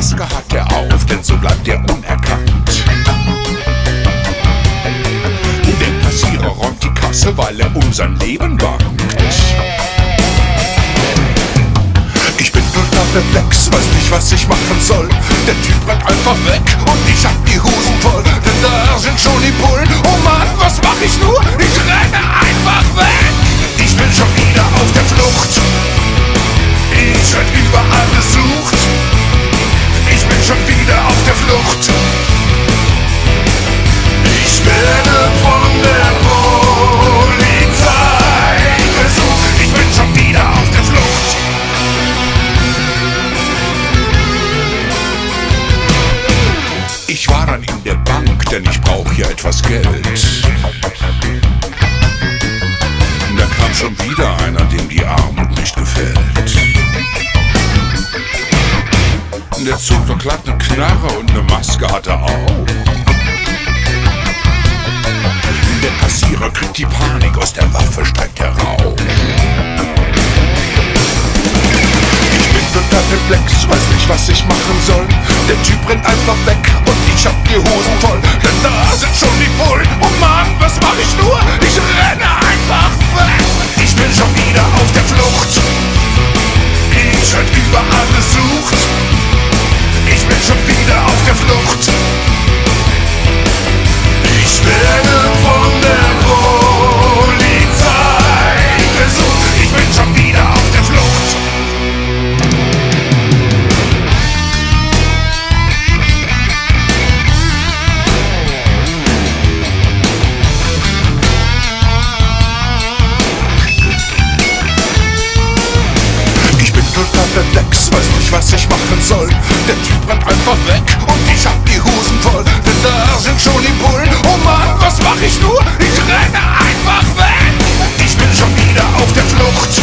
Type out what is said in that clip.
Maske hat er auf, denn so bleibt er unerkannt. Der Kassierer räumt die Kasse, weil er um sein Leben bangt. Ich bin total perplex, weiß nicht, was ich machen soll. Der Typ rennt einfach weg und ich hab die Hosen voll. Denn da sind schon die Bullen. Oh Mann, was mach ich nur? Ich renne einfach weg. Ich bin schon wieder auf der Flucht. Ich werd überall gesucht. Ich bin schon wieder auf der Flucht. Ich werde von der Polizei gesucht. Ich bin schon wieder auf der Flucht. Ich war dann in der Bank, denn ich brauch hier etwas Geld. Da kam schon wieder einer, dem die Armut nicht gefällt. Der zog doch glatt ne Knarre und ne Maske hat er auch. Der Kassierer kriegt die Panik, aus der Waffe steigt der Rauch. Ich bin total perplex, weiß nicht, was ich machen soll. Der Typ rennt einfach weg und ich hab die Hosen voll. Denn da sind schon die Bullen. Oh Mann, was mach ich nur? Ich renne einfach weg. Ich bin schon wieder auf der Flucht. Ich werd überall gesucht. Ich bin schon wieder auf der Flucht. Ich werde von der Polizei gesucht. Ich bin schon wieder auf der Flucht. Ich bin total perplex, weiß nicht, was ich machen soll. Der Typ rennt einfach weg und ich hab die Hosen voll. Denn da sind schon die Bullen. Oh Mann, was mach ich nur? Ich renne einfach weg. Ich bin schon wieder auf der Flucht.